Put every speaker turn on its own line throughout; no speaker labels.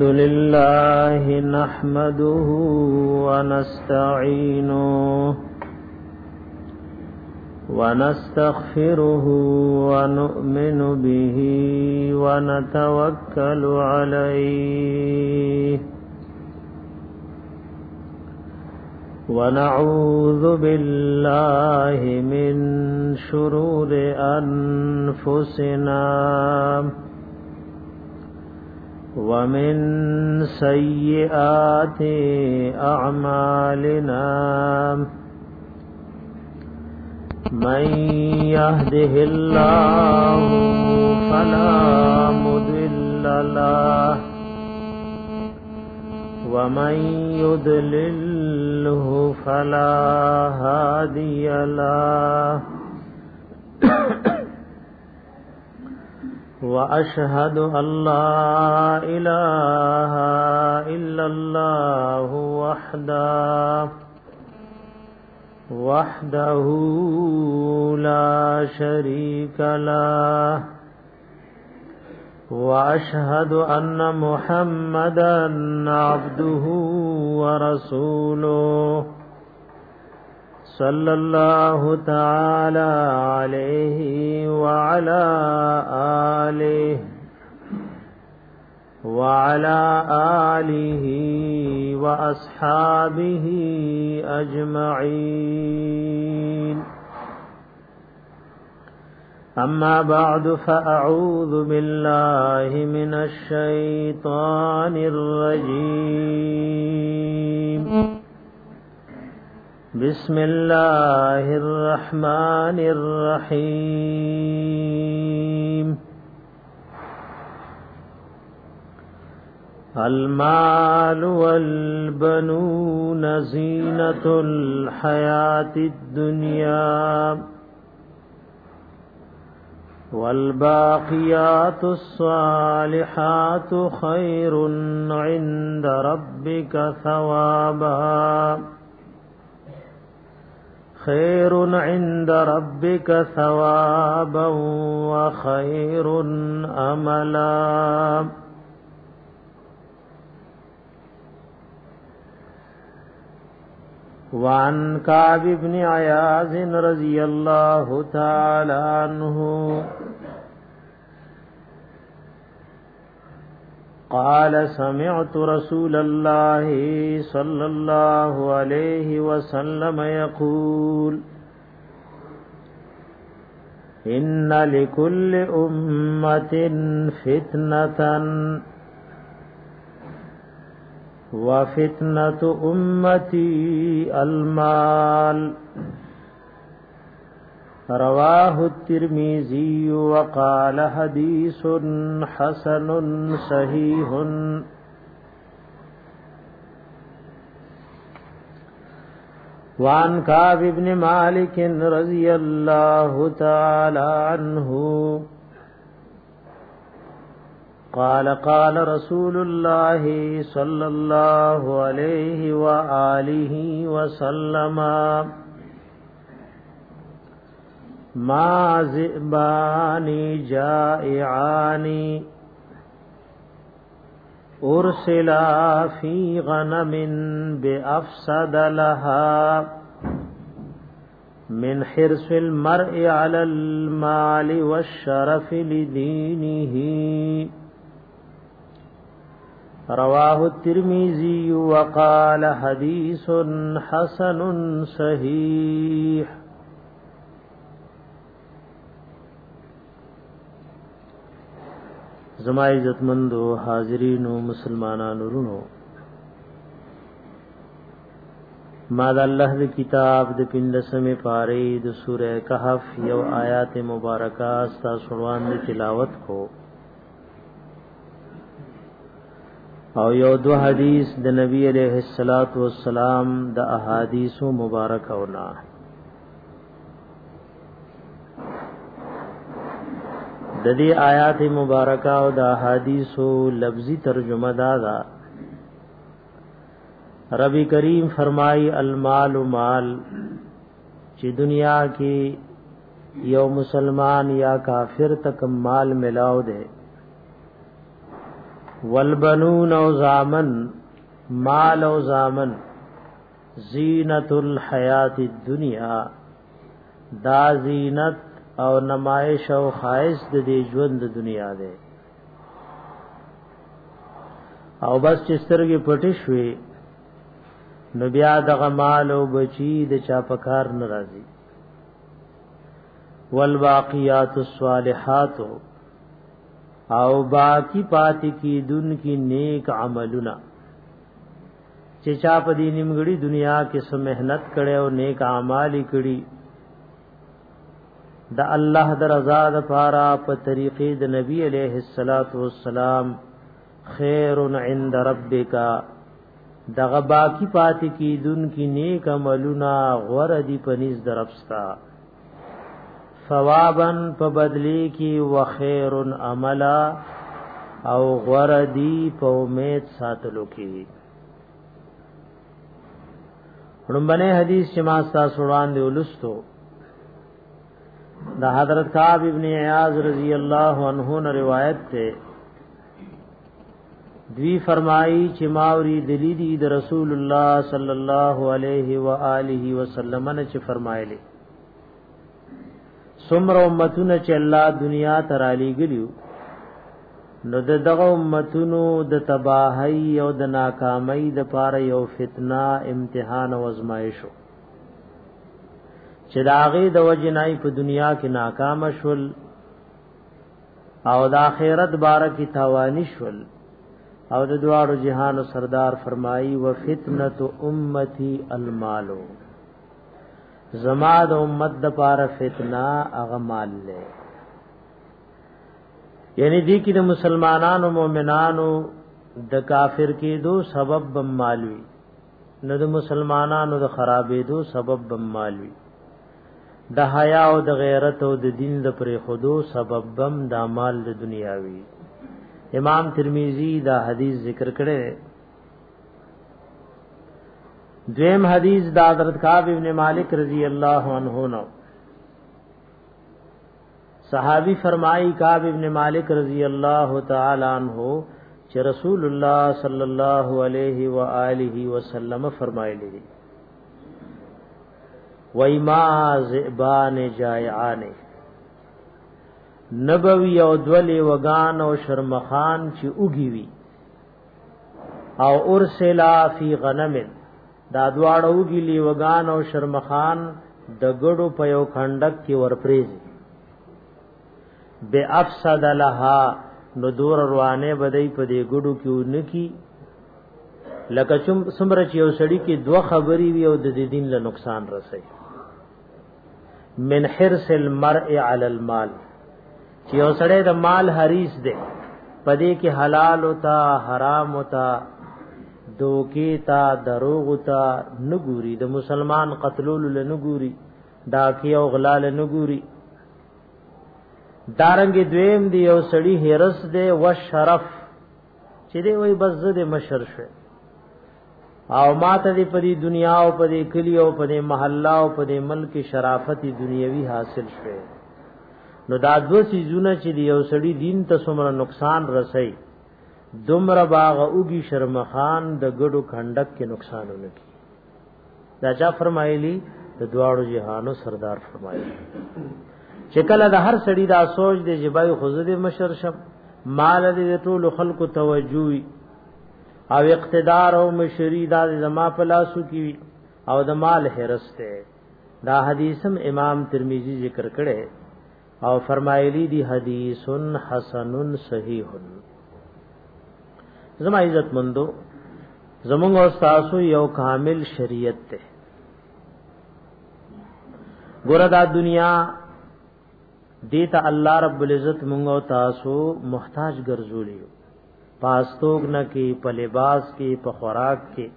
لله نحمده ونستعينه ونستغفره ونؤمن به ونتوكل عليه ونعوذ بالله من شرور أنفسنا ومن سيئات أعمالنا من يهده الله فلا مضل له ومن يضلله فلا هادي له وأشهد أن لا إله إلا الله وحده لا شريك له وأشهد أن محمدا عبده ورسوله صلى الله تعالى عليه وعلى آله وأصحابه أجمعين أما بعد فأعوذ بالله من الشيطان الرجيم بسم الله الرحمن الرحيم المال والبنون زينة الحياة الدنيا والباقيات الصالحات خير عند ربك ثوابا وخير أملا وعن كعب بن عياض رضي الله تعالى عنه قال سمعت رسول الله صلى الله عليه وسلم يقول إن لكل أمة فتنة وفتنة أمتي المال رواه الترمذي وقال حديث حسن صحيح وعن كعب بن مالك رضي الله تعالى عنه قال قال رسول الله صلى الله عليه وآله وسلم ما ذئبان جائعان أرسلا في غنم بأفسد لها من حرص المرء على المال والشرف لدينه رواه الترمذي وقال حديث حسن صحيح. زما عزتمندو حاضرینو مسلمانانو رونو ما د الله د کتاب د 15مه پاره د سوره کهف یو آیات مبارکه استا سروان د تلاوت کو او یو دو حدیث د نبی علیہ الصلات والسلام د احادیث مبارکه اونا د دې آیات مبارکه او د احادیث لفظی ترجمه دا ربی کریم فرمائی المال مال چې دنیا کې یو مسلمان یا کافر تک مال ملاو دے والبنون او زامن مال او زامن زینت الحیات الدنیا دا زینت او نمائش او خائص د دې ژوند د دنیا ده او بس چې سترګې پټې شوي نو بیا د غمال او بچی د چا پکار ناراضي والباقیات الصالحات او باقی پاتې کی دن کی نیک عملونه چې چا په دې نیمګړي دنیا کې سم مهنت کړي او نیک اعمال کړي د الله د رضا لپاره په طریقې د نبی عليه الصلاة والسلام خیر عند ربک دغه باقی پاتې کی دن کی نیک عملونه غور دی پنځ درپستا ثوابا په بدلی کی وخیر عملا او غور دی په امید ساتلو کی رمبنه حدیث چې ما تاسو وړاندې ولستو دا حضرت کعب ابن عیاض رضی اللہ عنہ نے روایت ته دوی فرمائی چې ماوری دلی دی د رسول الله صلی الله علیه و آله وسلم نے چې فرمایلی سمر امتونه چې الله دنیا ته را لېږلیو نو دغه امتونو د تباہی او د ناکامی د پاره یو فتنه امتحان او ازمایش چې داغه د وجنای په دنیا کې ناکام شول او د آخرت باره کې تاوانی شول او د دوارو جهان سردار فرمایي و فتنه امتی المالو زما د امت د پاره فتنه هغه مال له یعنی دی کی د مسلمانانو مومنانو د کافر کې دو سبب بم مالوي نه د مسلمانانو د خرابې دو سبب بم مالوي د حیا او د غیرت او د دین د پرې خودو سبب بم د مال د دنیاوي امام ترمذی دا حدیث ذکر کړي دویم حدیث دا حضرت کعب ابن مالک رضی اللہ عنہ نو صحابی فرمائی کعب ابن مالک رضی اللہ تعالی عنہ چې رسول الله صلی اللہ علیہ وآلہ وسلم فرمائے لی وَإِمَا ذِئْبَانِ جَائِعَانِ نبوی او دولی وگان او شرمخان چې اوږي وي او ارسلا فی غنم دا دواړه اوږي لی وگان او شرمخان د ګړو په یو خندق کې ورپریزي بے افسد لها نو دور روانه بدای په دې ګړو کې ونکی لکه څومره چې یو سړی کې دوه خبري وي او د دین له نقصان رسي من حرص المرء علی المال چې یو سړی د مال حریص دی پدې کې حلال ہوتا حرام ہوتا دوکې تا دروغ ہوتا نګوري د مسلمان قتلول لنګوري ډاکی او غلال نګوري دارنګ دویم دی یو سړی هرس دی و شرف چې دی وای بس زده مشر شه او ماته دی په دې دنیا او په دې کلی او په دې محله او په دې ملک شرافت دنیوي حاصل شوه نو دا دو سيزونه چې دی یو سړی دین ته څومره نقصان رسي دومره باغ اوږي شرمخان د ګډو خندق کې نقصانونه کی دا چا فرمایلی د دواړو جهانو سردار فرمایلی چې کله د هر سړی دا سوچ دی جبای خزده مشر شم مال دې ټول خلکو توجه او اقتدار او مشری دا زما په لاسو کې او د مال هرسته دا حدیثم امام ترمذی ذکر کړي او فرمایلی دی حدیثن حسن صحیح زما عزت مندو زمونږ استاد یو کامل شریعت ته ګور دا دنیا دیتا الله رب العزت مونږ او تاسو محتاج ګرځولیو پاستوګ نه کې په لباس کې په خوراک کې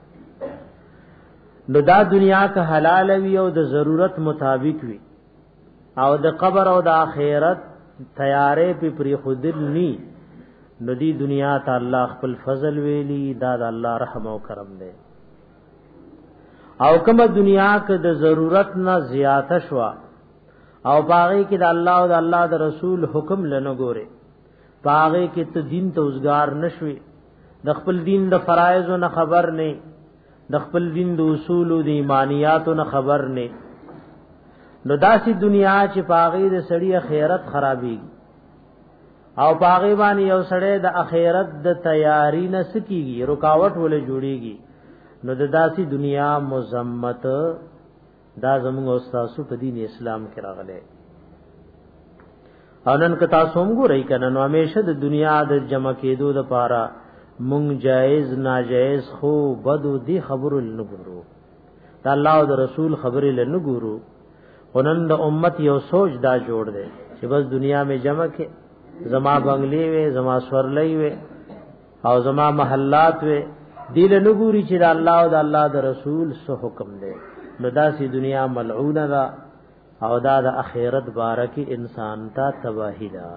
نو دا دنیا کا حلال وی او د ضرورت مطابق وی او د قبر او د آخرت تیارې په پری خودل نی نو دی دنیا ته الله خپل فضل ویلی دا د الله رحم او کرم دی او کومه دنیا کې د ضرورت نه زیاته شوا او باغی کې د الله او د الله د رسول حکم لنه ګوره پاغه کې ته دین ته اوسګار نشوي، د خپل دین د فرایض نه خبر نه، د خپل دین د اصول او د ایمانیات نه خبر نه، نو داسې دنیا چې پاغه د سړی خیرت خرابېږي او پاغه باندې یو سړی د اخرت د تیاری نه سکیږي، رکاوټ ولې جوړيږي، نو د داسې دنیا مذمت دا زموږ استاد په دین اسلام کې راغله. انن کتا سوم ګورې کنه نو همیشه د دنیا د جمع کېدو د پاره مونږ جایز ناجایز خو بدو دی خبرو لنګورو، دا الله او د رسول خبرې لنګورو. ونن د امت یو سوچ دا جوړ دی چې بس دنیا میں جمع کې زما بنگلې وې، زما سورلې وې او زما محلات وې، دی لنګوري چې د الله او د الله د رسول سو حکم دی. نو داسې دنیا ملعونه ده او دا د اخرت بارکی انسان ته تباہی ده.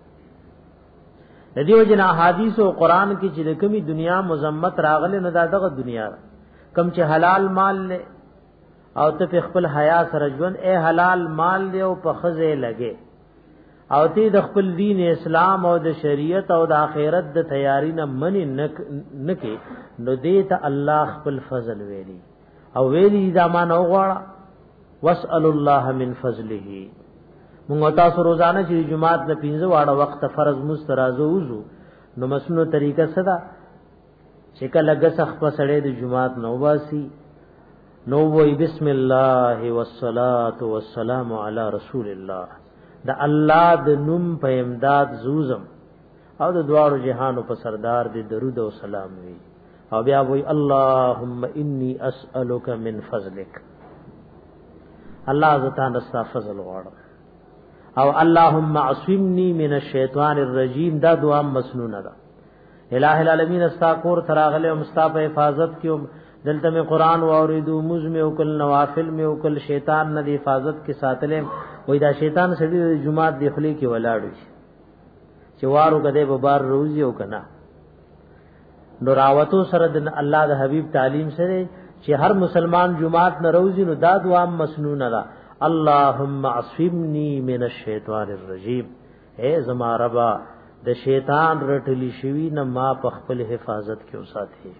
ندیو جن احادیث او قران کې چې کومي دنیا مذمت راغله نه دغه دنیا کم چې حلال مال له او ته خپل حیا سره ژوند اے حلال مال له او په خزه لګي او ته د خپل دین اسلام او د شریعت او د اخرت د تیاری نه منی نکي، نو دې ته الله خپل فضل ویلي او ویلي دا ما نو غواړه واسأل الله من فضله. موږ تاسو روزانه چې جمعات نه 15 واړه وخت فرض مسترازو وزو، نو مسنو طریقه صدا چې کله غسخ په سړې د جمعات نو واسي نو وای بسم الله والصلاه والسلام علی رسول الله، دا الله د نوم په امداد زوزم او د دوارو جهانو په سردار د درود او سلام وی، او بیا وای اللهم انی اسالک من فضلک، الله زتان استا فضل غواړم، او اللهم عصمنی من الشیطان الرجیم، دا دعا مسنونه ده. الہ العالمین استا کور تراغله او مستاپ حفاظت کیو، دلته میں قران و اوریدو مزم او کل نوافل میں او کل شیطان نه دی حفاظت کې ساتلې، وای دا شیطان سړي جمعات دی خلی کې ولاړو چې وارو کده به بار روزي او کنا نو راوتو سره د الله د حبیب تعلیم سره چې هر مسلمان جمعات نه روزي، نو دا دعا مسنونه ده اللهم عصمنی من الشیطان الرجیم، اے زما ربا د شیطان رټلی شوی نه ما په خپل حفاظت کې وساتې.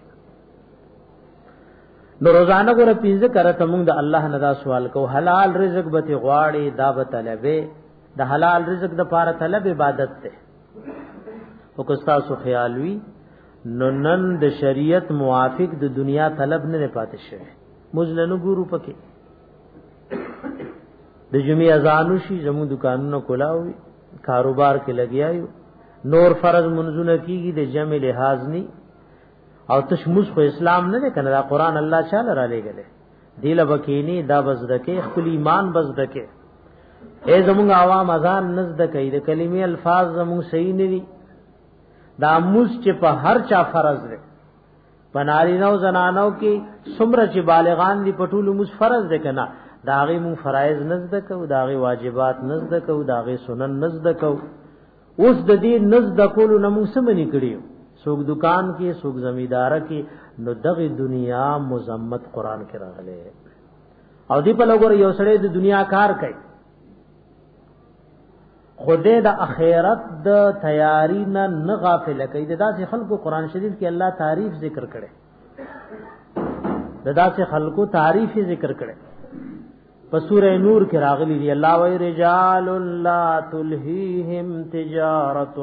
نو روزانه ګره پینځه کرته موږ د الله نه دا سوال کو، حلال رزق به غواړي دا به طلبه، د حلال رزق د پاره طلب عبادت ته. او که تاسو خیال وی نو نن د شریعت موافق د دنیا طلب نه پاتې شوی، مزلنو ګورو پکې د جمعې اذانو شي زمو دکانونو کولاوي کاروبار کې لګیایو، نور فرض منځونه کیږي د جمع لحاظ ني او تشموس خو اسلام نه کنه، دا قران الله چاله را لګله دیل بکینی دا بزدکه خپل ایمان بزدکه. اے زمونږ عوام اذان نزد کوي د کلمې الفاظ زمونږ صحیح نه دي، دا موس چې په هر چا فرض ده، بناری نو زنانو کې څومره چې بالغان دي پټول موس فرض ده کنه، داغه مون فرایض نزد کو، داغه واجبات نزد کو، داغه سنن نزد کو. اوس د دې نزد کولو نمو سمنی کړیو، سوق دکان کې سوق زمیدار کې، نو دغه دنیا مذمت قران کې راغله. او دی په لګور یو سړی د دنیا کار کوي، خوده د اخرت د تیاری نه غافل کوي. د داسې خلکو قران شریف کې الله تعریف ذکر کړي، د داسې خلکو تعریف ذکر کړي. په سورہ نور کې راغلي دی الله وی رجال لا تلهیهم تجارت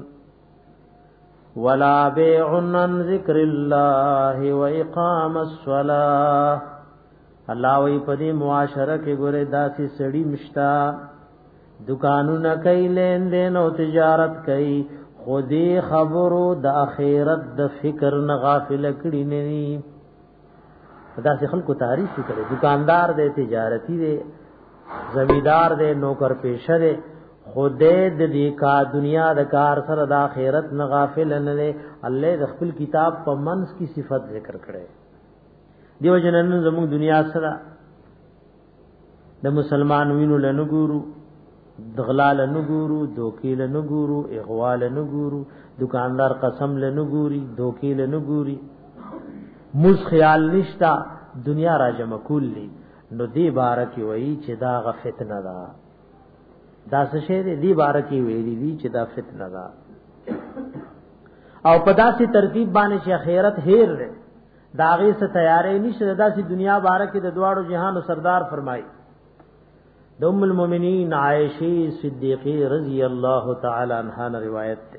ولا بیع عن ذکر الله واقام الصلاة. الله وی په دې معاشره کې ګوره داسې سړی مشتا دکانونه کوي، لین دین او تجارت کوي، خودي خبرو د اخرت د فکر نه غافل کړي نه ني. دا څه خلکو تعریف کوي، دکاندار دی، تجارتی دی، زمیدار دی، نوکر پیشه دی، خودی د دې کا دنیا د کار سره د اخرت نه غافل نه دی. الله د خپل کتاب په منځ کی صفت ذکر کړي. دیو جنن زموږ دنیا سره د مسلمان وینو لنګورو، دغلال نګورو، دوکیل نګورو، اغوال نګورو، دکاندار قسم لنګوري، دوکیل نګوري، مز خیال نشتا دنیا را جمع کولی. نو دی بارکی وئی چې دا غ فتنه ده، دا څه شی دی بارکی ویلی دی چې دا فتنه ده. او په داسې ترتیب باندې چې آخرت هیر ده دا غي څه تیارې نشته داسې دنیا باره کې د دواړو جهانو سردار فرمایي د ام المؤمنین عائشہ صدیقہ رضی اللہ تعالی عنہا روایت ده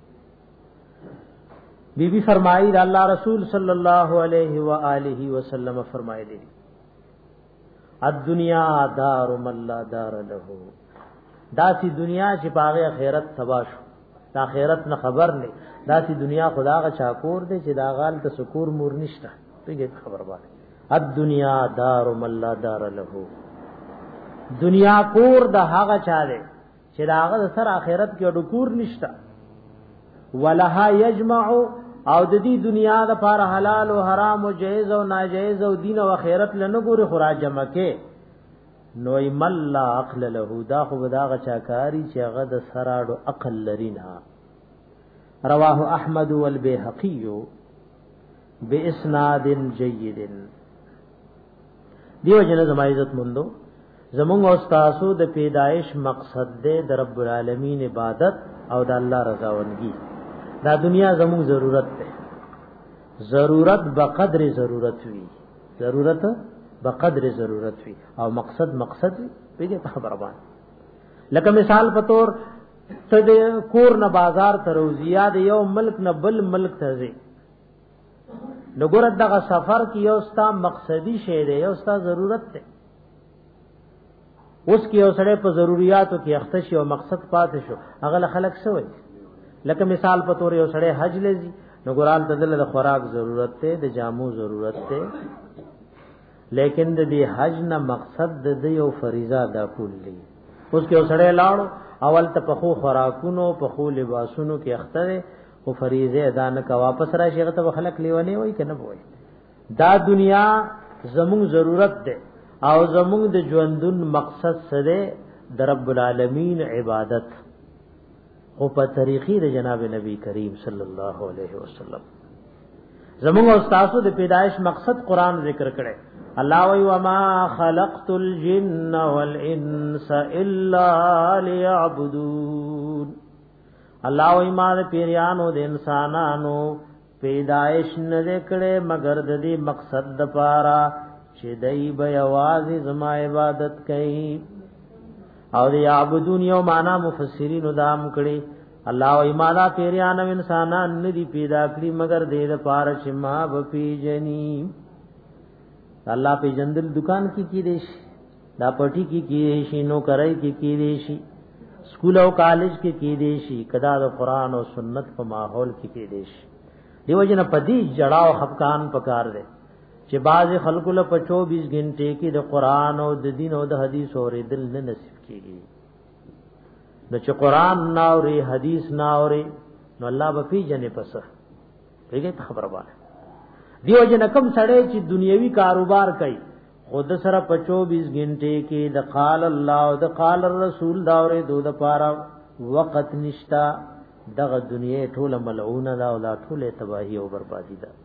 بی بی فرمائی دا اللہ رسول صلی اللہ علیہ وآلہ وسلم فرمائے دی الدنیا دار من لا دار له دا سی دنیا چې پاغه آخرت تبا شو دا آخرت نه خبر نه دا سی دنیا خدا غا چاکور دی چې دا غال ته سکور مور نشته پیګه خبر باندې الدنیا دار من لا دار له دنیا کور د هغه چا دی چې دا هغه سره آخرت کې ډکور نشته ولها یجمع او د دې دنیا د پار حلال او حرام او جایز او ناجایز او دین او آخرت لنه ګوري خراج جمع کې نو مل عقل له دا خو بداغه چاکاری چې هغه د سراړو عقل لرينا رواه احمد والبيهقي باسناد جيد دیو جن زما عزت مندو زمونږ استادو د پیدایش مقصد دې د رب العالمین عبادت او د الله رضاونګي دا دنیا زموږ ضرورت ده ضرورت بقدر ضرورت وی ضرورت بقدر ضرورت وی او مقصد وی پیږه خبر باندې لکه مثال په تور ته د کور نه بازار ته روزیا د یو ملک نه بل ملک ته ځي نګور دغه سفر کې یو ستا مقصدی شی دی یو ستا ضرورت ده اوس کې یو سړی په ضرورتو کې اخته شي او مقصد پاتې شو هغه خلک سوي لکه مثال په تور یو سړی حج لذي نو ګورال تدل د خوراک ضرورت ته د جامو ضرورت ته لیکن د دې حج نه مقصد د یو فریضه ادا کول دي اوس کې یو سړی لاړو اول ته په خو خوراکونو په خو لباسونو کې اختره او فریضه ادا نه کا واپس راشي هغه ته خلک لیونه وای کنه وای دا دنیا زموږ ضرورت ده او زموږ د ژوندون مقصد سره د رب العالمین عبادت او په طریقې د جناب نبی کریم صلی الله علیه وسلم زموږ استادو د پیدایش مقصد قران ذکر کړي الله وی وما خلقت الجن والانس الا ليعبدون الله وی ما د پیرانو د انسانانو پیدایش نه کړي مگر د دې مقصد د پاره چې دای به आवाज زما عبادت کوي او دی عبادون یو معنا مفسرین دام کړي الله او ایمان پیریان او انسانان ندي پیدا کړی مگر دې د پاره چې ما بپی جنی الله په جندل دکان کی دیش دا پټی کی شي نو کرای کی دیشي سکول او کالج کی دیشي کدا د قران او سنت په ماحول کی دیشي دیو جن پدی جڑاو خفقان پکار دے چې باز خلق له 24 غنټه کې د قران او د دین او د حدیث اوریدل نه نصیب کیږي نو چې قران ناوري حدیث ناوري نو الله به پیجنې پسه پیګه خبره واره دیو جن کم سړی چې دنیوي کاروبار کوي خود سره 24 غنټه کې د قال الله او د قال الرسول دا اورې دود پاره وخت نشتا دغه دنیا ټوله ملعونه دا او دا ټوله تباہی او بربادي ده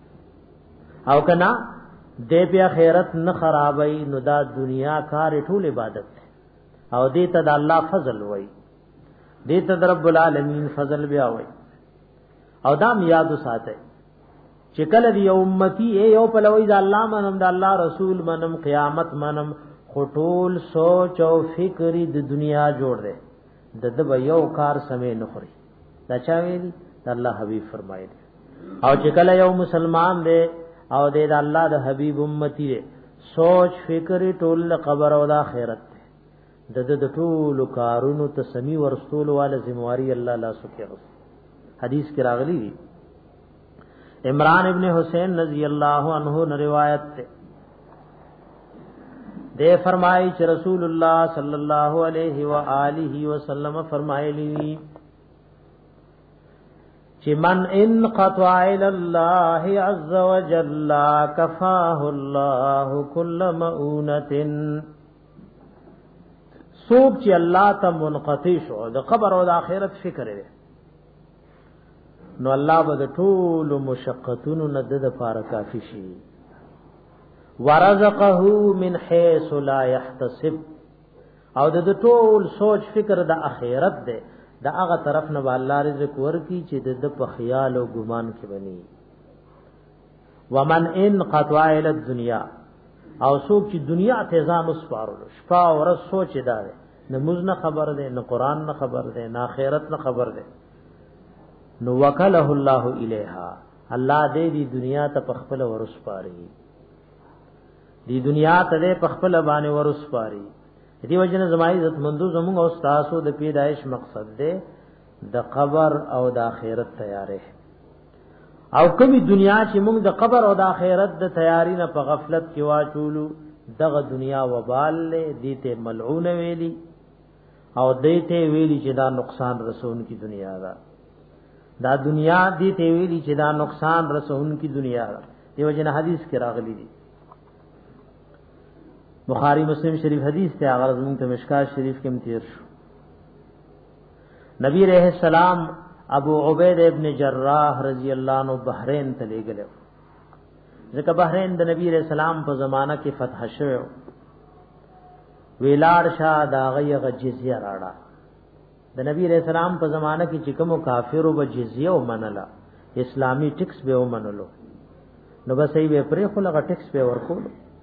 او کنا دې په خیرت نه خرابای نو دا دنیا کار ټول عبادت او دې ته د الله فضل وای دې ته رب العالمین فضل بیا وای او دا یاد ساته چې کله دی امتی یو په لوی د الله منم د الله رسول منم قیامت منم خټول سوچ او فکر د دنیا جوړ دے د یو کار سمې نه خوري دا چا ویلي د الله حبیب فرمایي او چې کله یو مسلمان دی او د الله د حبیب امتی دی سوچ فکر ټول قبر او د آخرت د ټول کارونو ته سمي ورسول والا ذمہواری الله لا سکه حدیث کې راغلی دی عمران ابن حسین رضی اللہ عنہ نے روایت دے فرمائی کہ رسول اللہ صلی اللہ علیہ وآلہ وسلم فرمائے لی کہ من انقطع الى اللہ عز وجل کفاہ اللہ کل مؤونت سوک چی اللہ تا منقطع شو دا قبر و دا آخرت فکر ہے نو الله به ټول مشقتونو ند د پاره کافی شي ورزقه من حيث لا يحتسب او د ټول سوچ فکر د اخرت ده دا هغه طرف نه الله رزق ورکی چې د په خیال او ګمان کې بني. ومن ان قطع الى الدنيا او څوک چې دنیا ته ځان وسپارل شپه او ورځ سوچ دار نه مزنه خبر ده نه قران نه خبر ده نه آخرت نه خبر ده نو وکله الله الیها الله دې دی دنیا ته پخپل ورسپاري دی دنیا ته پخپل باندې ورسپاري دې وجنه زمای عزت مندو زموږ او تاسو د پیدایش مقصد ده د قبر او د آخرت تیارې او کمی دنیا چې موږ د قبر او د آخرت د تیاری نه په غفلت کې واچولو دغه دنیا وبال له دیته ملعون ویلی او دیته ویلی چې دا نقصان رسون کی دنیا دا دنیا دیته ویلی چې دا نقصان رسون کی دنیا دیو جن حدیث کې راغلی دی بخاری مسلم شریف حدیث ته هغه زموږ ته مشکات شریف کې متیر شو نبی رحم السلام ابو عبید ابن جراح رضی اللہ عنہ بحرین ته لګلو ځکه بحرین د نبی رسول سلام په زمانہ کې فتح شوه ویلار شاه دا غیغه جزیه راړه د نبی رسول سلام په زمانہ کې چې کوم کافرو به جزیه ومنله اسلامی ټیکس به ومنلو نو بس ای به پرې خو لغه ټیکس به ورکول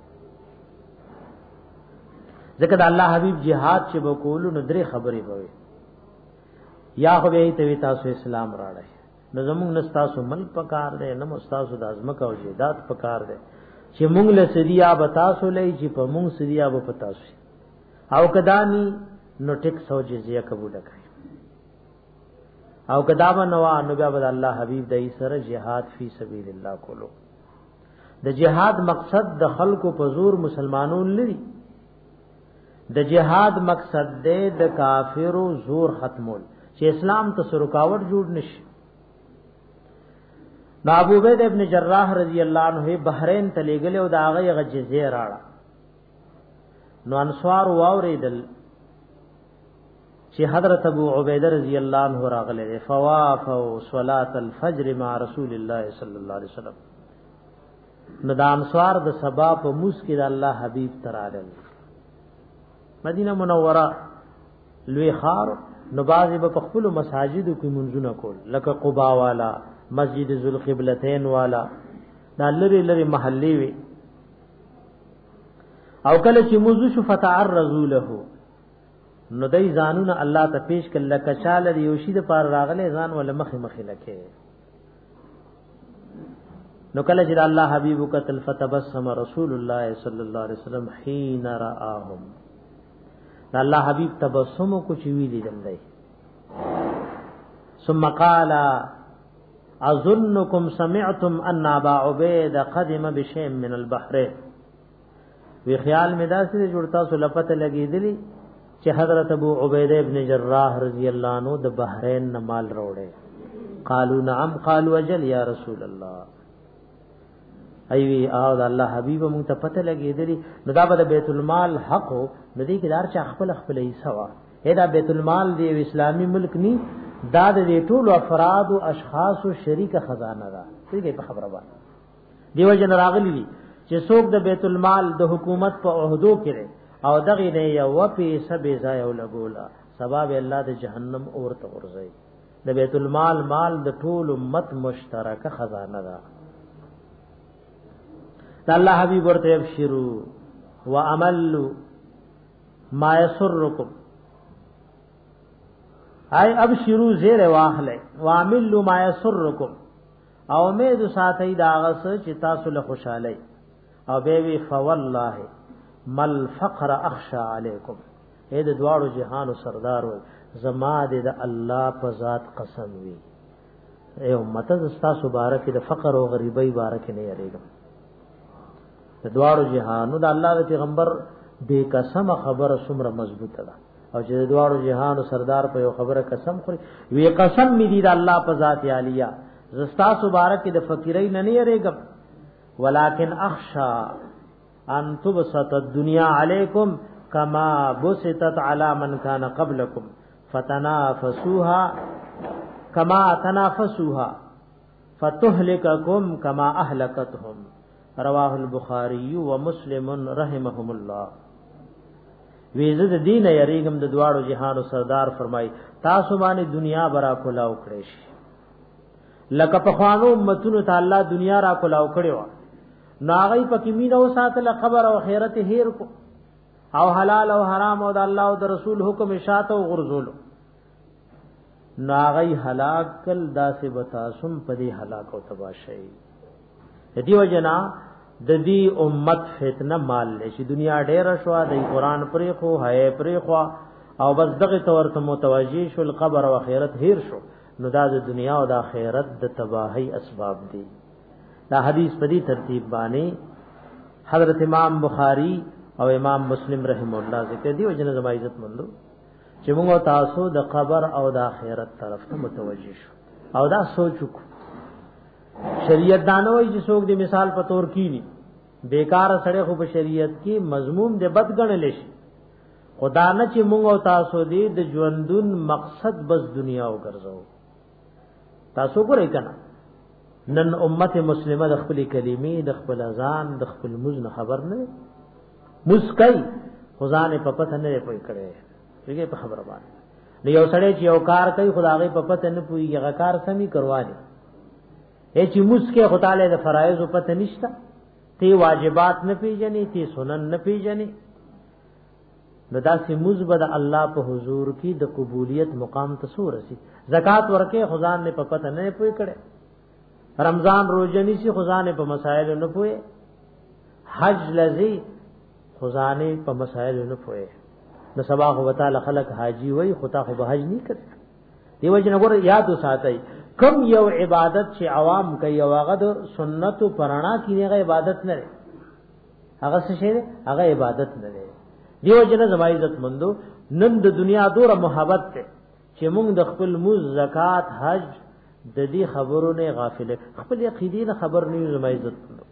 ځکه د الله حبیب jihad چې وکولو نو درې خبرې وي یا خو به ته تاسو اسلام راړی نو زموږ نستاسو ملک پکار دی نو مستاسو د ازمکه او جیدات پکار دی چې موږ له سدیا بتاسو لې چې په موږ سدیا به پتاسو او کدانی نو ټیکس او جزیه قبول کړي او کداوه نو نو بیا د الله حبیب دای سره jihad فی سبیل الله کولو د jihad مقصد د خلکو په زور مسلمانون لري د jihad مقصد د کافرو زور ختمول چې اسلام ته رکاوټ جوړ نشي. ابو عبید ابن جراح رضی اللہ عنہ بحرین ته لګل او دا هغه جزیه راړه نو انصار واوریدل چې حضرت ابو عبیده رضی اللہ عنہ راغله فوافوا صلاه الفجر مع رسول الله صلی الله علیه وسلم نو دا انصار د سبا په موس کې د الله حبیب تراله مدینه منوره لوی خار نو بازی په خپل مساجدو کې منځونه کول لکه قباء والا مسجد ذوالقبلتین والا دا لری لری محلی وی او کله چې موضوع شو فتعرضوا له نو دای ځانونه الله ته پیش کړه لکه چاله دی یوشي د پار راغله ځان ول مخه مخه لکه نو کله چې الله حبیب قتل فتبسم رسول الله صلی الله علیه وسلم حين راهم الله حبیب تبسم کو چی ویلی دلای ثم قال اظنكم سمعتم ان ابا عبید قدم بشيء من البحر وی خیال می داسې جوړتا سو لپته لګیدلی چې حضرت ابو عبیده ابن جراح رضی اللہ عنہ د بحرین نه مال روړې قالوا نعم قالوا اجل یا رسول الله ایوی او د الله حبیب مونږ ته پته لګیدلی نو دا به بیت المال حق نو دې کې دار چې خپل خپل حصہ وا دا بیت المال دی اسلامی ملک نی دا د ټولو افراد او اشخاص او شریک خزانه ده دې په خبره باندې دیو جن راغلی دي چې څوک د بیت المال د حکومت په عہدو کې او دغه نه یو پیسې به ځای او لګولا سبب الله د جهنم اور ته ورځي د بیت المال مال د ټول امت مشترکه خزانه ده الله حبیب ورته ابشروا وعملوا ما يسركم ای ابشروا زیر واخله وعملوا ما يسركم او امید ساتي داغه چې تاسو له خوشاله او به وی فوالله مل فقر اخشى عليكم اې د دواړو جهان سردار و زما د الله په ذات قسم وی اے امت تاسو بارک د فقر او غریبۍ بارک نه یریږم د دواړو جهانو د الله د پیغمبر بے قسم خبره څومره مضبوطه ده او چې د دواړو جهانو سردار په یو خبره قسم خوري وی قسم می دي د الله په ذات عالیه زستا مبارک د فقیرای نه یریږم ولکن اخشى ان تبسط الدنيا عليكم كما بسطت على من كان قبلكم فتنافسوها كما تنافسوها فتهلككم كما اهلكتهم رواه البخاري ومسلم رحمهم الله ویزه د دین یریګم د دواړو جهانو سردار فرمای تاسو باندې دنیا برا کولاو کړی شي لکه په خوانو امتونو ته الله دنیا را کولاو کړو ناغي پکې مين او ساتل خبر او خیرت هیر کو او حلال او حرام او د الله او د رسول حکم اشاعت او غرزول ناغي هلاک کل داسې بتاسم پدی هلاک او تباشی دې وجنا د دې امت فتنه مال لشي دنیا ډېر شو د قرآن پرې خو ہے پرې خو او بس دغه تور ته متوجي شو القبر او آخرت هیر شو نو دا د دنیا او د آخرت د تباہی اسباب دي دا حدیث په دې ترتیب باندې حضرت امام بخاری او امام مسلم رحم الله ذکر دی او جن زما عزت مندو چې موږ تاسو د قبر او د آخرت طرف ته متوجي شو او دا سوچو شریعت دانوي چې څوک دی مثال په تور کینی بیکار سره خو په شریعت کې مضمون د بد ګڼل شي خدا نه چې موږ او تاسو دی د ژوندون مقصد بس دنیا وګرځو تاسو ګورئ کنه نن امت مسلمه د خپل کلمې د خپل اذان د خپل مزن خبر نه مسکای خدانه په پته نه پوي کړي دغه په خبره باندې نو یو سړی چې یو کار کوي خدای په پته نه پوي هغه کار سمي کرواني اے چې مسکه خدای له فرایض په پته نشتا تی واجبات نه پیژنې تی سنن نه پیژنې نو دا سي مزبد الله په حضور کې د قبولیت مقام ته سورسي زکات ورکه خدای نه په پته نه پوي کړي رمضان روزنی سی خدای په مسائل نه پوي حج لذي خدای په مسائل نه پوي نو سبا هو تعالی خلق حاجی وای خدا خو به حج نه کوي دیو جن وګور یاد وساتئ کم یو عبادت چې عوام کوي او هغه د سنت او پرانا کینه عبادت نه لري هغه څه شی هغه عبادت نه لري دیو جن زما عزت مندو نن د دنیا دوره محبت ته چې موږ د خپل موز زکات حج د دې خبرونه غافل خپل عقیدې نه خبر نه زما عزت مندو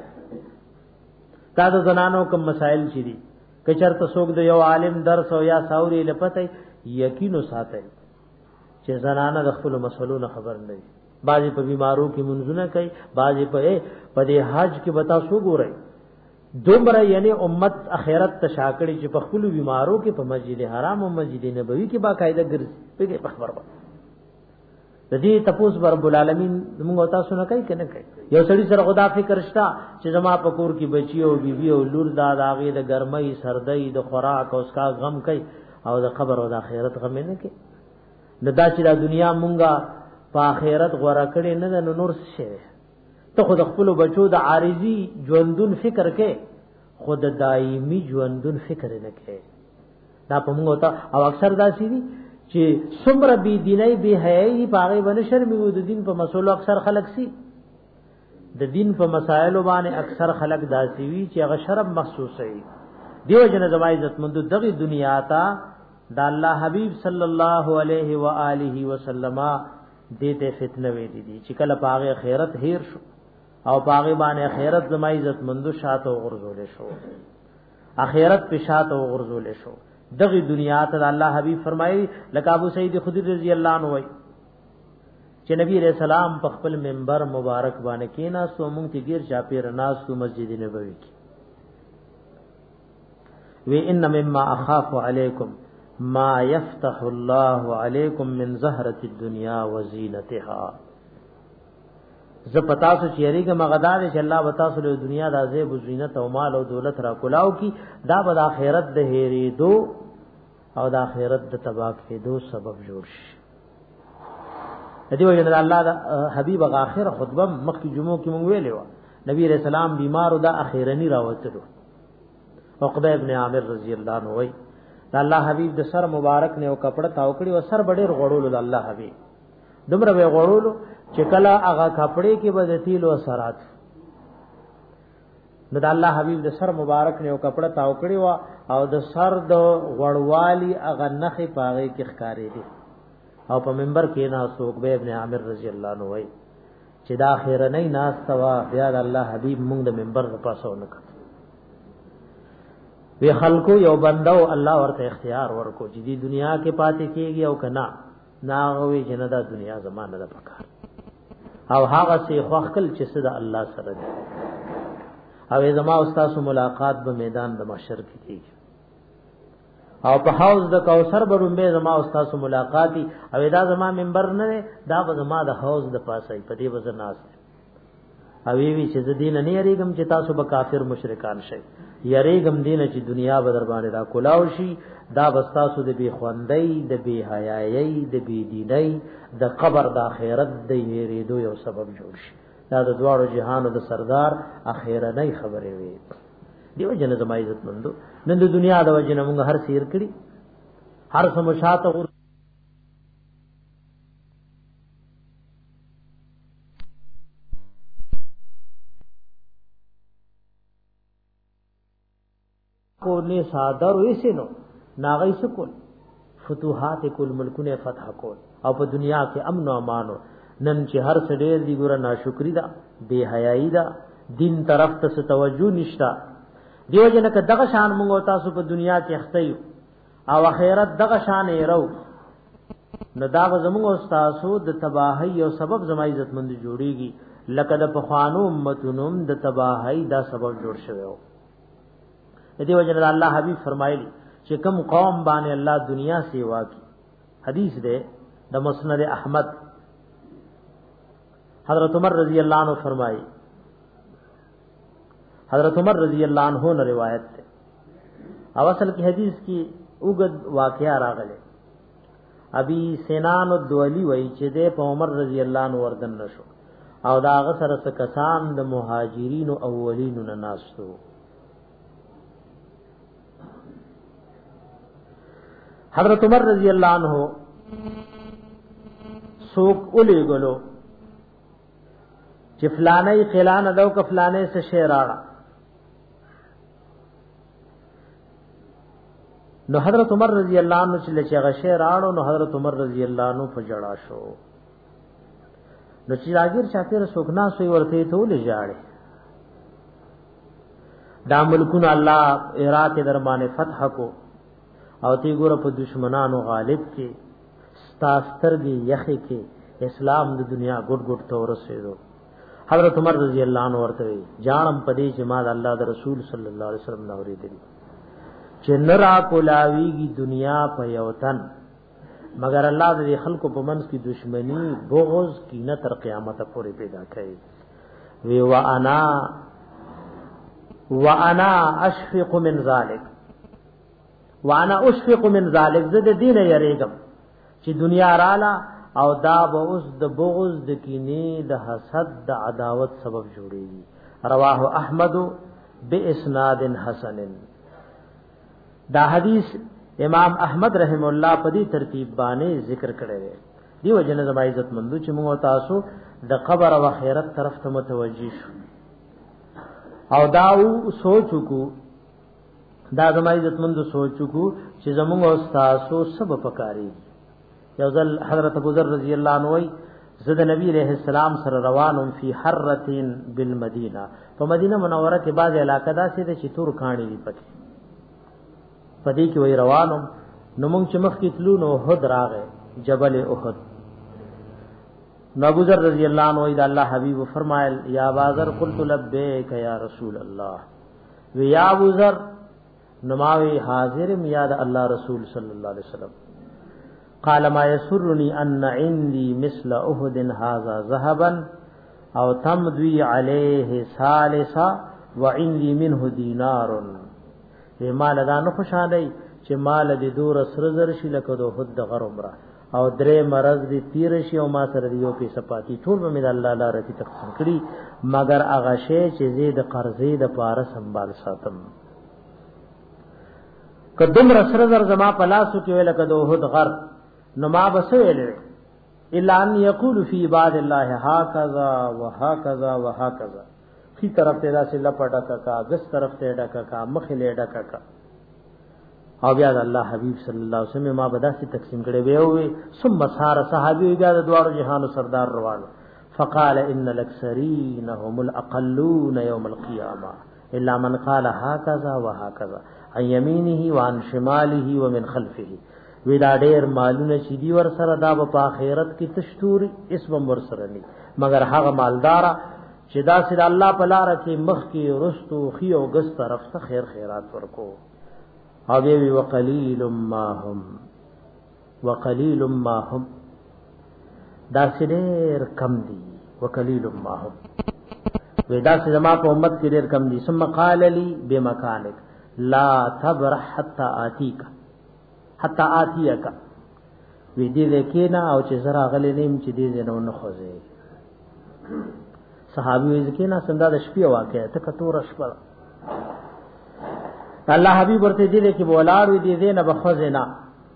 دا د زنانو کوم مسائل چي دي کچرته څوک د یو عالم درس او یا ساوري لپته یقینو ساتي چې زنانه د خپل مسلو نه خبر نه دي بعضي په بیمارو کې منځونه کوي بعضي په دې حج کې بتا سو ګوري دومره یعنی امت اخرت تشاکړي چې په خپل بیمارو کې په مسجد حرام او مسجد نبوي کې باقاعده ګرځي په خبر ده د دې تپوس رب العالمین موږ تاسو نه کوي کنه کوي یو سړي سره خدا فکر شتا چې زما په کور کې بچي او بیبي او لور دا داغه د ګرمۍ سردۍ د خوراک او اسکا غم کوي او د قبر او د آخرت غم نه کوي ندا چې د دنیا مونږه په آخرت غوړه کړي نه د نور څه ته خود خپل بچو د عارضی ژوندون فکر کې خود دایمي ژوندون فکر نه کوي دا په موږ ته او اکثر دا سي دي چې څومره بي دیني بي حیاي پاغي باندې شرمېږي د دین په مسولو اکثر خلک سي د دین په مسائل باندې اکثر خلک داسي وي چې هغه شرم محسوس وي دیو جن زما عزت مند دغه دنیا ته دا الله حبیب صلی الله علیه و آله وسلم دته فتنه وی دي چې کله پاغه خیرت هیر شو او پاغه باندې خیرت زما عزت مند شاته غرزول شو اخرت په شاته غرزول شو دغه دنیا ته الله حبیب فرمایي لکه ابو سعید خدری رضی الله عنه وای چې نبی رسول سلام په خپل منبر مبارک باندې کینا سو مونږ ته غیر چاپیر ناس تو مسجد نبوي کې وی ان مما اخاف علیکم ما يفتح الله عليكم من زهرة الدنيا وزينتها ز پتا سو چیرېګه مغدار چې الله وتا سو د دنیا د عزیب او زینت او مال او دولت را کولاو کی دا به د آخرت د هېری دو او د آخرت د تباہ کې دو سبب جوړ شي دې وجه د الله د حبیب اخر خطبه مخکې جمعو کې مونږ ویلو نبی رسول الله بیمار او د اخیرنی راوتلو عقبه ابن عامر رضی الله عنه وای دا الله حبیب د سر مبارک نه او کپڑا تاوکړي او سر بډېر غړولو د الله حبیب دمر به غړولو چې کله هغه کپڑے کې بدتیلو اثرات نو د الله حبیب د سر مبارک نه او کپڑا تاوکړي او د سر د غړوالي هغه نخې پاغې کې ښکارې دي او په منبر کې نه عقبه ابن عامر رضی الله عنه وای چې دا خیر نه ناس توا بیا د الله حبیب مونږ د منبر په پاسو نه کړ وی خلکو یو بندو الله ورته اختیار ورکو چې دی دنیا کې پاتې کیږي او کنا ناغوي جندا دنیا زمانه ده پکار او هغه سي خوخل چې صدا الله سره دی او زما استاد ملاقات په میدان د محشر کې کیږي او په حوض د کوثر برومبه زما استاد سره ملاقاتي او دا زما منبر نه دا به زما د حوض د پاسه په دې وزن ناس او وی چې دین نه یریګم چې تاسو به کافر مشرکان شئ یریګم دین چې دنیا به در باندې را کولاو شي دا بستاسو د بی خوندۍ د بی حیايي د بی دینۍ د قبر د آخرت د یریدو یو سبب جوړ شي دا د دوارو جهانو د سردار اخیرنۍ خبرې وي دیو جن زما عزت مندو نن د دنیا د وجنه موږ هر سیر کړی هر سمشاته کو نه صادر ویسه نو ناغی سکول فتوحات کل ملکونه فتح کول او په دنیا کې امن او امان نن چې هر څه ډېر دی ګوره ناشکری دا بے حیايي دا دین طرف ته توجه نشتا دیو جن که دغه شان موږ تاسو په دنیا کې اختیو او اخرت دغه شان یې رو نو دا زموږ استادو د تباہی او سبب زما عزت مند جوړیږي لکه د پخوانو امتونو د تباہی دا سبب جوړ شوی و دیو جن الله حبیب فرمایلی چې کوم قوم باندې الله دنیا سیوا کی حدیث ده د مسند احمد حضرت عمر رضی اللہ عنہ فرمائی حضرت عمر رضی اللہ عنہ نے روایت ہے او اصل کی حدیث کی اوگد واقعہ راغلے ابھی سینان الدولی وی چې ده په عمر رضی اللہ عنہ وردن نشو او دا غسر کسان د مهاجرین او اولین نه ناسو حضرت عمر رضی اللہ عنہ سوق اولی گلو چې فلانه خلانه دو ک فلانه سے شیراړه نو حضرت عمر رضی اللہ عنہ چې هغه شیراړو نو حضرت عمر رضی اللہ عنہ په جړا شو نو چې راګر چاته سوکنا سوی ورته ته ولې جاړي دا ملکونه الله اراده در باندې فتح کو او تی ګور په دشمنانو غالب کې ستاسترګي یخې کې اسلام د دنیا ګډ ګډ ته ورسېدو حضرت عمر رضی اللہ عنہ ورته جانم پدې چې ما د الله د رسول صلی الله علیه وسلم نو ورېدل چې نرا کولاویږي دنیا په یوتن مگر الله د خلکو په منځ کې دشمنی بغض کینه تر قیامت پورې پیدا کړي وی وانا اشفق من ذلک وانا اشفق من ذلک زد دین یریګم چې دنیا رااله او دا به اوس د بغض د کینې د حسد د عداوت سبب جوړیږي رواه احمد باسناد حسن دا حدیث امام احمد رحم الله په دې ترتیب باندې ذکر کړی دی دیو جن زما عزت مندو چې موږ تاسو د قبر او آخرت طرف ته متوجي شو او دا سوچو کو دا زما عزت مندو سوچو کو چې زموږ استادو سبب پکاري یو ځل حضرت ابو ذر رضی اللہ عنہ وی زد نبی علیہ السلام سره روانم فی حرتین بالمدینہ په مدینه منوره کې بعض علاقه دا سي چې تور کانی دی پدې کې وی روانم نو موږ چې مخ کې تلو نو احد راغې جبل احد نو ابو ذر رضی اللہ عنہ وی دا الله حبیب فرمایل یا ابو ذر قلت لبیک یا رسول الله وی یا ابو ذر نماوی حاضر میاد الله رسول صلی الله علیه وسلم قال ما يسرني ان عندي مثل احد هذا ذهبا او تمضي عليه ثالثا وعندي منه دينار به مال دا نه خوشاله چې مال دې دور سر زر شي لکه دوه حد غرمره او درې مرز دې تیر شي او ما سره یو په سپاتی ټول به مې الله لپاره تقسیم کړي مگر هغه شی چې زید قرضې د پاره سنبال ساتم کدم سر زر زما پلاسو کې لکه دوه حد غر نو ما بسویل الا ان یقول فی عباد الله هکذا وهکذا وهکذا کی طرف ته دا سلا پټا کا غس طرف ته ډکا کا مخله ډکا کا او بیا الله حبیب صلی الله علیه وسلم ما بداسي تقسیم کړي وی ثم سار صحابي بیا د دوار جهان سردار روانو فقال ان الاكثرين هم الاقلون يوم القيامه الا من قال هكذا وهكذا عن يمينه وعن شماله ومن خلفه ودا ډېر مالونه چې دی ور سره دا په آخرت کې تشتوري اسم ور سره ني مگر هغه مالدار چې دا سره الله په لار کې مخ کې رستو خيو غس طرف ته خیر خیرات ورکو او وی وقلیل ما هم وقلیل ما هم دا سډیر کم دي وقلیل ما هم ودا چې زما په امت کې ډیر کم دي ثم قال لي بمكانك لا تبرح حتى آتيك حتى آتيك وی دې لیکینا او چې زرا غلې نیم چې دې نه نه خوځي صحابي وی ځکینا سندا د شپې واقعه ته کتور شپه الله حبيب ورته دې کې بولار وی دې نه بخوځینا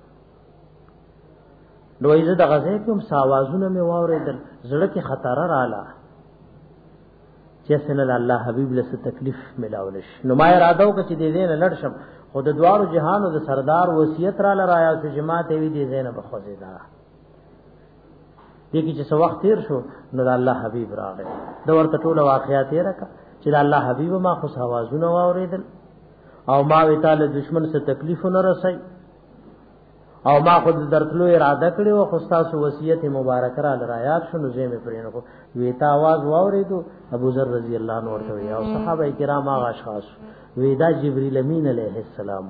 نو ایزه د غزې کوم ساوازونه می واورېدل زړه کې خطر رااله چې سن الله حبيب له تکلیف ملاولش نو ما اراده وکړه چې دې نه لړ شم خود دوارو جهان او د سردار وصیت را لرایا چې جماعت وی دې زینب خوځیدا دې کې چې څو وخت تیر شو نو د الله حبيب راغی د ورته ټول واقعیات یې راکا چې د الله حبيب ما خو ساوازونه واورېدل او ما وی تعالی دشمن څخه تکلیف نه رسای او ما خود درتلو اراده کړو خو تاسو وصیت مبارک را لرایات شنو زمې پرینو کو ویتا आवाज واورېدو ابو ذر رضی الله عنه ورته او صحابه کرام هغه اشخاص ویدا جبرئیل امین علیہ السلام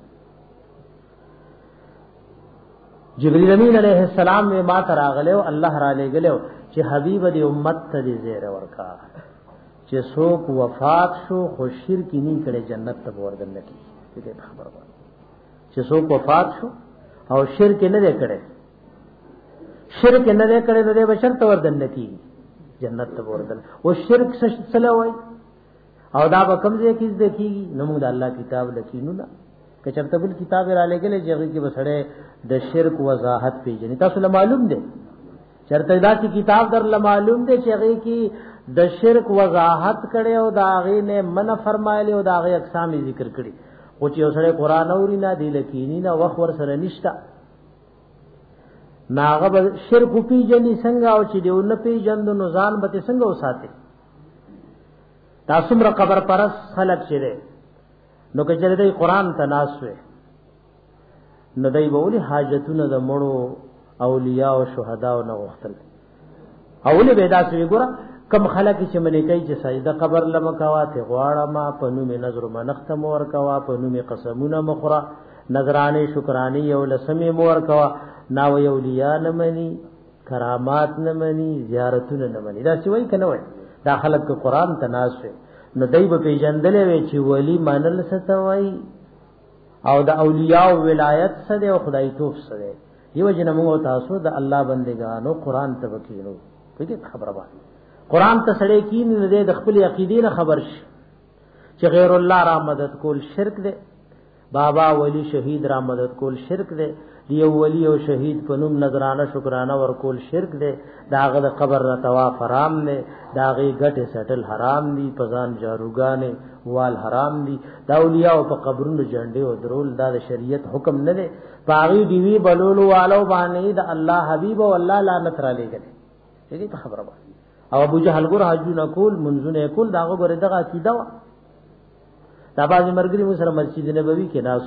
جبرئیل امین علیہ السلام میں ما تراغلو الله را لګلو چې حبیب دې امت ته دې زیره ورکا چې څوک وفات شو خو شرک نه کړي جنت ته ورځل نه کی دې خبر وایي چې څوک وفات شو او شرک نه کړي شرک نه کړي نو دې بشر ته ورځل نه کی جنت ته ورځل او شرک څه وای او دا به کوم ځای کې ځکیږي نو موږ د الله کتاب لکینو نه کچرته بل کتاب را لګلې چې کې بسړې د شرک وضاحت پیژنې تاسو له معلوم دي چرته دا چې کتاب در له معلوم دي چې هغه کې د شرک وضاحت کړي او دا هغه نه منع فرمایلی او دا هغه اقسام ذکر کړي او چې اوسړې قران اوري نه دی لکینی نه وخت ور سره نشتا ناغه شرک پیژنې څنګه او چې دیو نه پیژند نو ځان به څنګه وساتي تاسو مر قبر پرس خلق شره نو کچره دی قران تناسوي نو دای بولی حاجتونه د مړو اولیاء او شهدا او نو وختل اولی به داسې ګوره کم خلک چې منې کوي چې سجده قبر لمکوا ته غواړه ما پنو می نظر منختم ور کوا پنو می قسمونه مخره نظرانه شکرانی او لسمه مور کوا ناو اولیاء نه مني کرامات نه مني زیارتونه نه مني دا څه وای کنه وای دا خلک قرآن تناسوي نو دای په پیژندلې وی چې ولی منل ستوي او د اولیاء او ولایت سره او خدای توف سره یو جن موږ تاسو د الله بندگانو قرآن ته وکینو دغه خبره وایي قرآن ته سړی کین نه د خپل عقیدې نه خبر شي چې غیر الله را مدد کول شرک دی بابا ولی شهید را مدد کول شرک دی دیو ولی او شهید په نوم نظرانه شکرانه ورکول شرک دی داغه د قبر را طواف حرام دی داغه غټه سټل حرام دی پزان جاروګانه وال حرام دی دا اولیاء په قبرونو جنډه او درول دا د شریعت حکم نه دی باغی دیوی بلولو والو باندې د الله حبیب او الله لعنت را لګل دې ته خبره وایي او ابو جهل ګور حجونه کول منځونه کول داغه ګور دغه عقیده وا دا باز مرګري مو سره مسجد نبوي کې ناس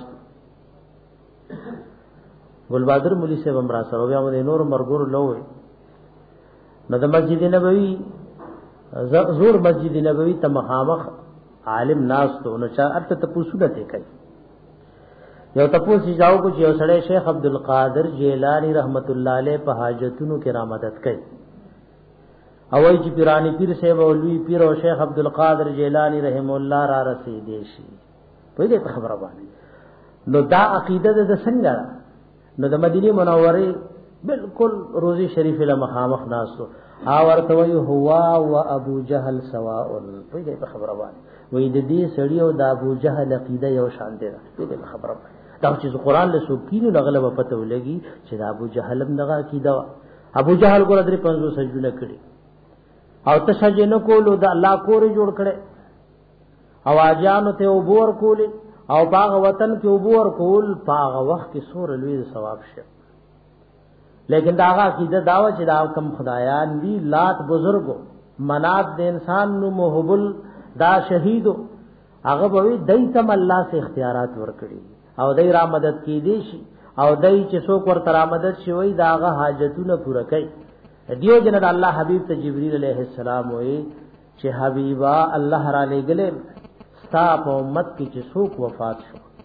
ګل بادر مولوی صاحب امرا سره بیا موږ نور مرګور لوي نو د مسجد نبوي زور مسجد نبوي ته مخامخ عالم ناس ته نو چا ارته ته پوښتنه کوي یو تاسو جاو کو چې یو سړی شیخ عبد القادر جیلانی رحمت الله علیه په حاجتونو کې را مدد کوي او ای چې پیرانی پیر صاحب او لوی پیر او شیخ عبد القادر جیلانی رحم الله را رسیدي شي په دې خبره باندې نو دا عقیده د څنګه نو د مدینه منوره بالکل روزي شریف له مخامخ ناسو ها ورته وی هوا او ابو جهل سواء په دې خبره باندې وې د دې سړی او د ابو جهل عقیده یو شان دي په دې خبره دا چې قرآن له سوکینو لغله پته ولګي چې د ابو جهل هم دغه عقیده ابو جهل ګور درې 500 سجدونه کړي او تسجنه کولو د الله کورې جوړ کړي او اجانو ته وبور کولې او باغ وطن کې وبور کول باغ وخت کې سور لوی ثواب شه لیکن داغه عقیده داوا چې دا کم خدایان دي لات بزرګو منات د انسان نو محبل دا شهیدو هغه به دایتم الله سے اختیارات ورکړي او دای را مدد کی دي شي او دای چې څوک ورته را مدد شي وای داغه حاجتونه پوره کوي دیو جن الله حبیب ته جبرئیل علیہ السلام وای چې حبیبا الله را لګلې ستا په امت کې چې څوک وفات شو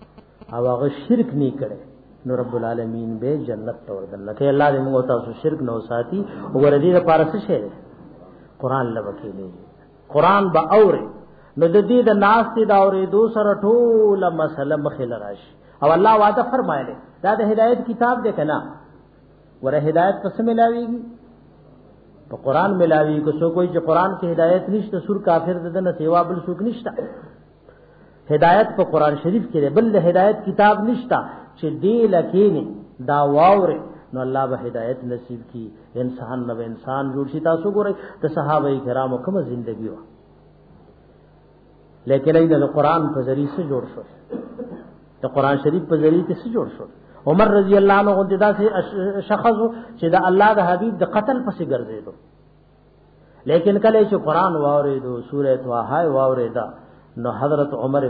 او هغه شرک نه کړي نو رب العالمین به جنت ته ورغله ته الله دې موږ تاسو شرک نه وساتي وګوره دې لپاره څه شی قرآن لوکیلی قرآن با اوره نو د دې د ناس ته دا اورې دو سره ټوله مسله مخله راشي او الله وعده فرمایله دا د هدایت کتاب دې کنا ور هدایت پس ملاويږي په قرآن ملاوي کو سو کوئی چې قرآن کې هدایت نشته سور کافر دنه سیوا بل څوک نشته هدایت په قرآن شریف کې بل هدایت کتاب نشته چې دی لکینه دا واوره نو الله به هدایت نصیب کی انسان نو انسان جوړ شي تاسو ګورئ د صحابه کرامو کوم ژوندۍ و لیکن ایله قرآن په ذریعہ سے جوړ شو د قرآن شریف په ذریعہ سے جوړ شو عمر رضی الله عنه غنددا سے شخص چې د الله د حبیب د قتل پسې ګرځیدو لیکن کله چې قرآن واوریدو سوره طه واوریدا نو حضرت عمر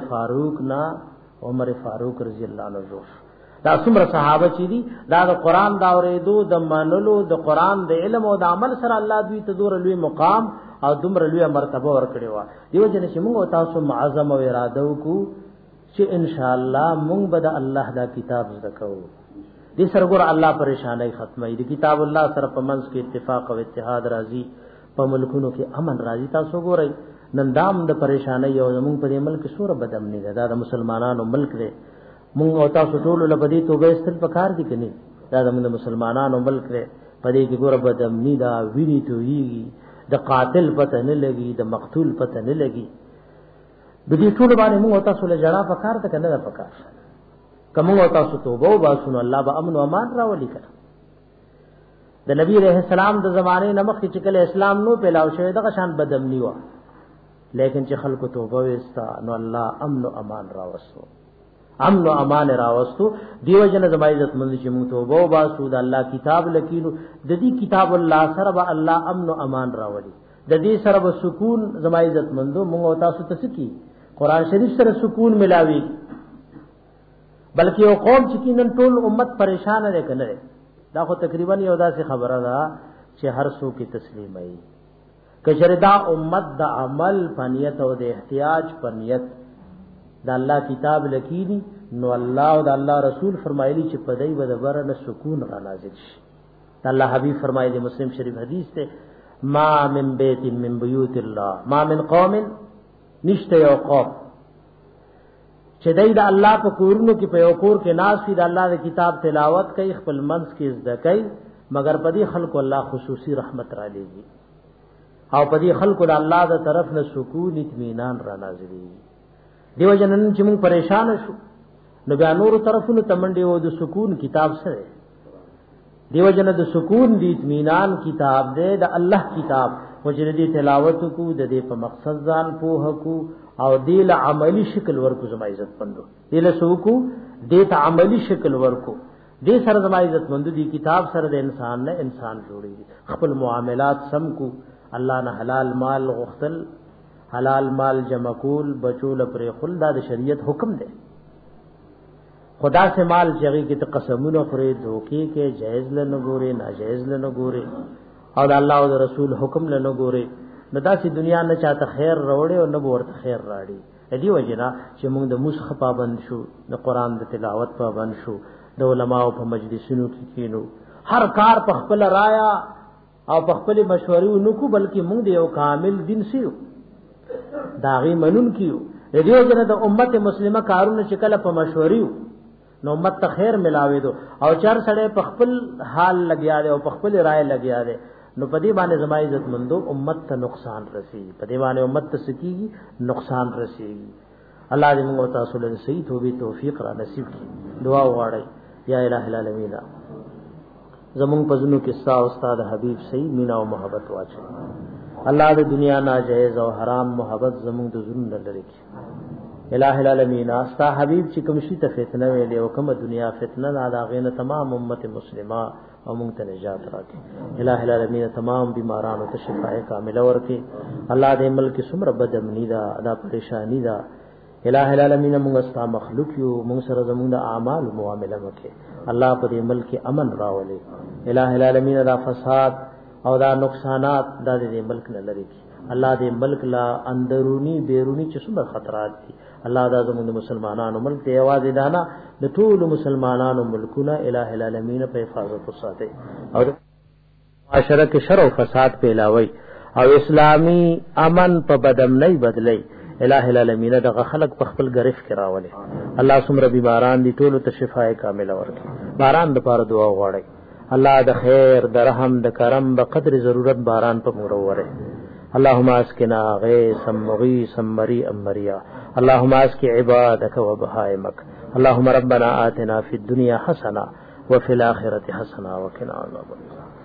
فاروق رضی الله عنه جوړ دا څومره صحابه چې دي دا د قرآن دا اوریدو د منلو د قرآن د علم او د عمل سره الله دوی ته دور لوی مقام او دومره لوی مرتبه ورکړي وا دیو جن چې موږ تاسو معظم او اراده وکړو چې ان شاء الله موږ به د الله دا کتاب زده کوو دې سره ګور الله پریشانای ختمه دي کتاب الله سره په منځ کې اتفاق او اتحاد راځي په ملکونو کې امن راځي تاسو ګورئ نن دام د پریشانای او موږ په دې ملک سوره بدامنی ده دا د مسلمانانو ملک دی موږ او تاسو ټول له بدی توبه استل پکار دي کني دا د مسلمانانو ملک دی په دې کې ګور بدامنی دا ویني تويږي د قاتل پته نه لګي د مقتول پته نه لګي د دې ټول باندې موږ تاسو له جړه پکار ته کنه پکار کوم او تاسو توبه او باسن الله به امن او امان راولي کړه د نبی رحم السلام د زمانه نمخ چې کله اسلام نو پیلاو شوی دغه شان بدامنی و لیکن چې خلکو توبه وستا نو الله امن او امان راوستو امن او امان راوستو دیو جن زما عزت مند چې موږ توبه او باسو د الله کتاب لکینو د دې کتاب الله سره به الله امن او امان راولي د دې سره به سکون زما عزت مندو موږ او تاسو ته سکی قرآن شریف سره سکون ملاوي بلکې یو قوم چې کینن ټول امت پریشان نه کنه دا خو تقریبا یو داسې خبره ده چې هر څوک تسلیمای کچره دا امت د عمل پنیت او د احتیاج پنیت دا الله کتاب لکینی نو الله او د الله رسول فرمایلی چې پدای به د برنه سکون را نازل شي الله حبیب فرمایلی مسلم شریف حدیث ته ما من بیت من بیوت الله ما من قوم نشته یو قوم چې دای د الله په کورونو کې په یو کور کې ناس وي د الله د کتاب تلاوت کوي خپل منځ کې زده کوي مگر په دې خلکو الله خصوصي رحمت را لېږي او په دې خلکو د الله د طرف نه سکون اطمینان را نازلي دیو جنن چې موږ پریشان شو نو بیا نور طرفونو تمنډي وو د سکون کتاب سره دیو جن د سکون دی اطمینان کتاب دے د الله کتاب وجردی تلاوت کو د دې په مقصد ځان پوه کو او دې له عملی شکل ورکو زما عزت پندو دې له سوکو دې ته عملی شکل ورکو دې سره زما عزت مند دي کتاب سره د انسان نه انسان جوړي خپل معاملات سم کو الله نه حلال مال غختل حلال مال جمع کول بچول پر خلدا د شریعت حکم دی خدا سے مال جگی کی قسمونه خوري دوکي کې جائز نه ګوري ناجائز نه ګوري او د الله او د رسول حکم نه ګوري نو داسې دنیا نه چاته خیر راوړي او نه ورته خیر راړي دې وجنا چې موږ د مسخ پابند شو د قران د تلاوت پابند شو د علماو په مجلسونو کې کینو هر کار په خپل رایا او په خپل مشورې نکو بلکې موږ د یو کامل دین سیو داغي منون کیو دې وجنا د امت مسلمه کارونه چې کله په مشورې نو امت ته خیر ملاوي دو او چر سړی په خپل حال لګیا دی او په خپل رائے لګیا دی نو په دې باندې زما عزت مندو امت ته نقصان رسي په دې باندې امت ته سکیږي نقصان رسي الله دې موږ تاسو له صحیح توبې توفیق را نصیب کړي دعا وغواړئ یا الہ العالمین زمون پزنو کې ستا استاد حبیب صحیح مینا او محبت واچي الله دې دنیا ناجائز او حرام محبت زمون د زړه لري الہ العالمین استا حبیب چې کوم شي ته فتنه ویلې او کوم دنیا فتنه نه دا غینه تمام امت مسلمه او مونږ ته نجات راکړي الہ العالمین تمام بیمارانو ته شفاء کامله ورکړي الله دې ملک سمره بدامنی دا ادا پریشانی دا الہ العالمین مونږ استا مخلوق یو مونږ سره زموږ د اعمال معامله وکړي الله په دې ملک امن راولي الہ العالمین دا فساد او دا نقصانات د دې ملک نه لري الله دې ملک لا اندرونی بیرونی چې څومره خطرات دي الله دا زموږ مسلمانانو ملک ته आवाज دانا د ټول مسلمانانو ملکونه الٰه العالمین په حفاظت وساتي او معاشره کې شر او فساد پیلاوي او اسلامی امن په بدم نه بدلی الٰه العالمین دغه خلق په خپل گرفت کراولي الله سمره بیماران دي ټول ته شفای کامله ورکړي باران د پاره دعا غواړي الله د خیر د رحم د کرم په قدر ضرورت باران په مروره اللهم اسقنا غيثا مغيثا مريئا مريا اللهم اسق عبادك وبهائمك اللهم ربنا آتنا في الدنيا حسنه وفي الاخره حسنه وقنا عذاب النار